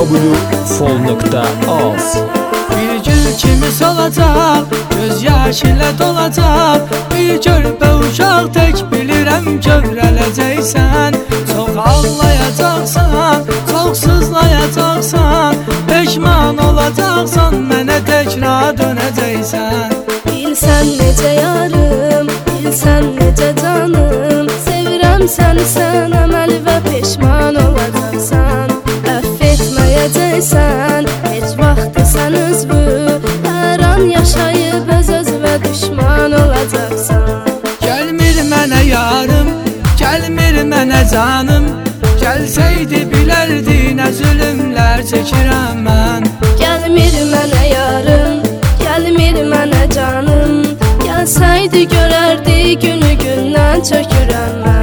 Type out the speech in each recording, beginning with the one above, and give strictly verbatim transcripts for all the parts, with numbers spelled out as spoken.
w fol nöqtə az. Bir gül kimi solacaq, göz yaş ilə dolacaq. Bir körpə uşaq tək bilirəm kövrələcəksən. Çox ağlayacaqsan, çox sızlayacaqsan. Peşman olacaqsan, mənə təkrar dönəcəksən. Bilsən necə yarım, bilsən necə canım. Sevirəm səni, sən əməl və peşman olacaqsan. Əff etməyəcəksən, heç vaxtı sən özvü. Hər an yaşayıb öz-öz və düşman olacaqsan. Gəlmir mənə yarım, gəlmir mənə canım. Gəlsəydi bilərdi nə zülümlər çəkirəm mən. Gəlmir mənə yarım, gəlmir mənə canım. Gəlsəydi görərdi günü gündən çökürəm mən.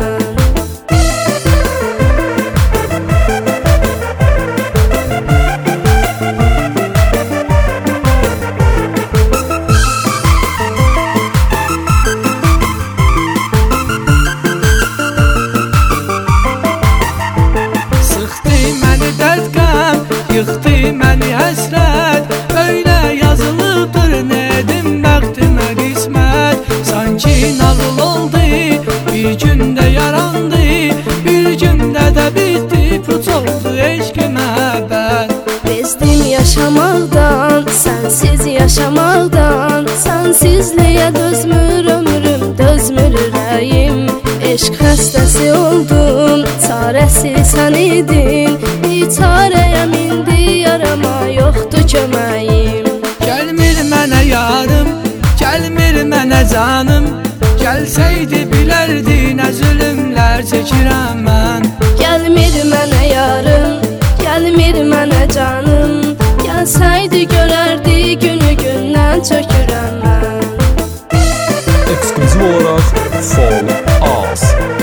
Yıxdı məni həsrət, öyle yazılıbdır nə edim bəxtimə qismət. Sanki nağıl oldu, bir gündə yarandı, bir gündə də bitdi, puç oldu eşq-i məhəbbət. Bezdim yaşamaqdan, sənsiz yaşamaqdan. Sənsizliyə dözmür ömrüm, dözmür ürəyim. Eşq xəstəsi oldum, çarəsi sən idin. Biçarəyəm indi, yarama yoxdur köməyim. Gəlmir mənə yarım, gəlmir mənə canım. Gəlsəydi bilərdi nə zülümlər çəkirəm mən. Gəlmir mənə yarım, gəlmir mənə canım. Gəlsəydi görərdi günü gündən çökürəm mən. Ekskluziv olaraq fol az.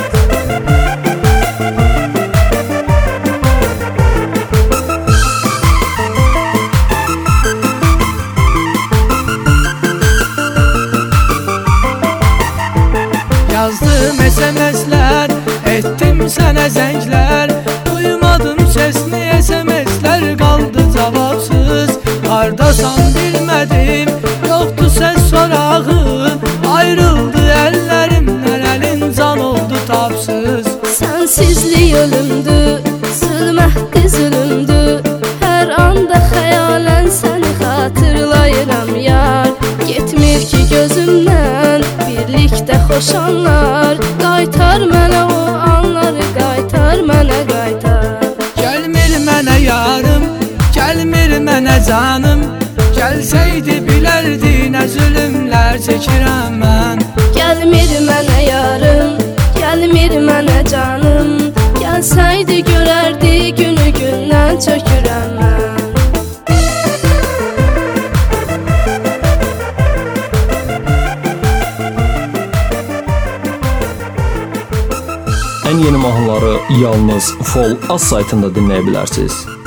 Yazdım S M S'lər, etdim sənə zənglər. Duymadım sesini, S M S'lər qaldı cavabsız. Hardasan bilmədim, yoxdu səs sorağın. Ayrıldı əllərimdən, əlin can oldu tapsız. Sənsizlik ölümdür, zülmətdir zülümdür. Hər anda xəyalən səni xatırlayıram yar. Getmir ki gözümdən, birlikdə xoş anlar. Qaytar mənə o anları, qaytar mənə qaytar. Gəlmir mənə yarım, gəlmir mənə canım. Gəlsəydi bilərdi nə zülümlər çəkirəm mən. Gəlmir mənə yarım, gəlmir mənə canım. Gəlsəydi görərdi günü gündən çökürəm mən. Ən yeni mahnıları yalnız Fol Az saytında dinləyə bilərsiniz.